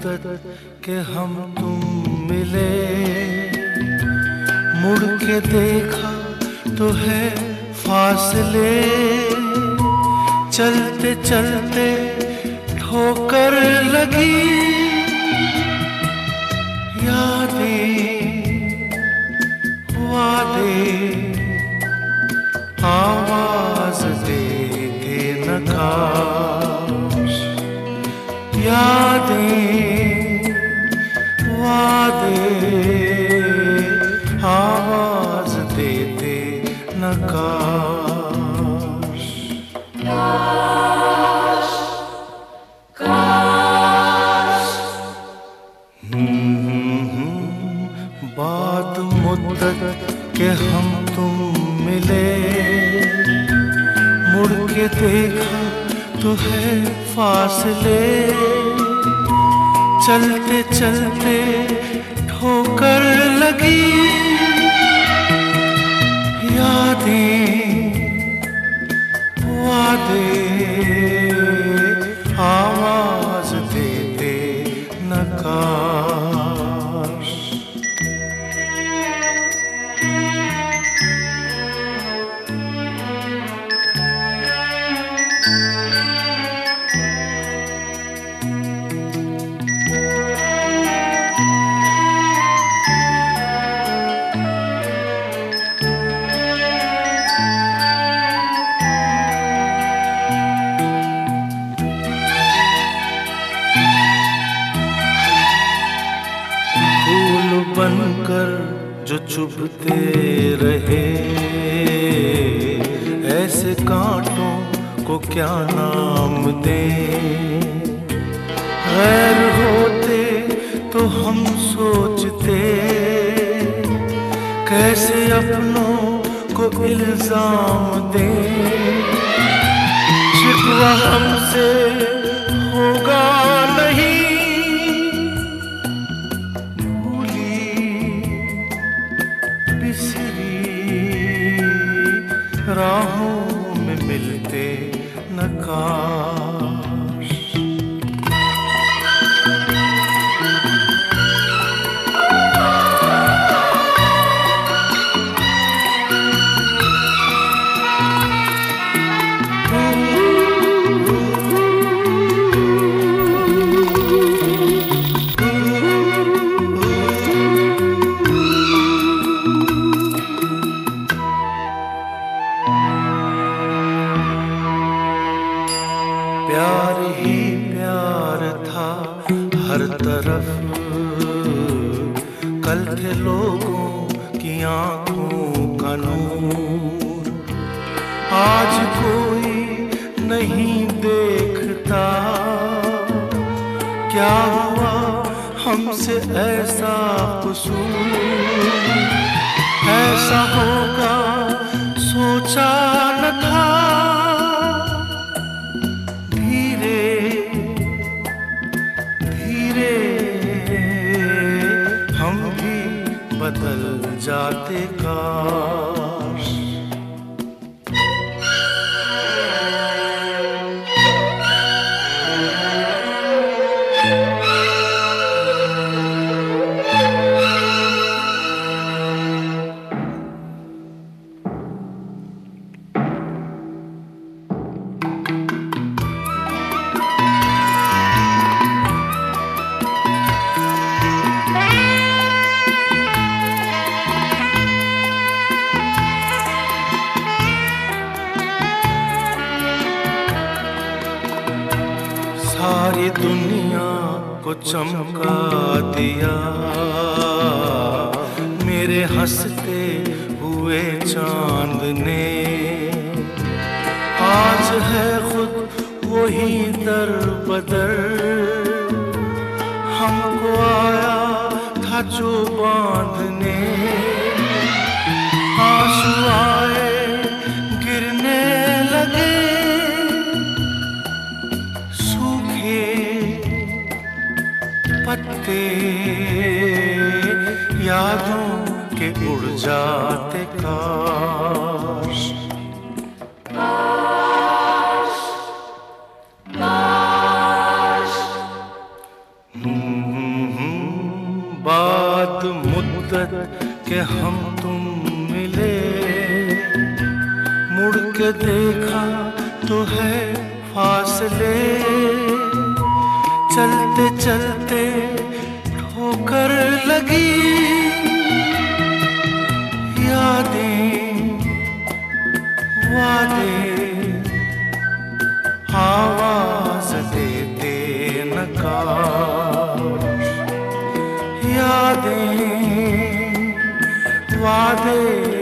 मुद्दत के हम तुम मिले, मुड़ के देखा तो है फासले, चलते चलते ठोकर लगी यादें वादे आवाज देते नकाश, यादें वादे आवाज देते नकाश। काश काश बाद मुद्दत के हम तुम मिले, मुड़ के देखा तो है फासले, चलते चलते ठोकर लगी यादें वादे आवाज देते नकाश। बनकर जो चुभते रहे, ऐसे कांटों को क्या नाम दें। गैर होते तो हम सोचते कैसे अपनों को इल्जाम दें। शिकवा हमसे होगा नहीं, राहों में मिलते नकाश। प्यार ही प्यार था हर तरफ, कल थे लोगों की आंखों का नूर। आज कोई नहीं देखता क्या हुआ हमसे ऐसा कसूर। ऐसा होगा सोचा न था, बदल जाते काश। सारी दुनिया को चमका दिया मेरे हंसते हुए चांद ने। आज है खुद वही दर बदर, हमको आया था जो बांधने। आंसू आए गिरने लगे, पत्ते यादों के उड़ जाते काश। काश काश हकीकत के हम तुम मिले, मुड़ के देखा तो है फासले, चलते चलते ठोकर लगी, यादें वादे आवाज देते नकार, यादें वादे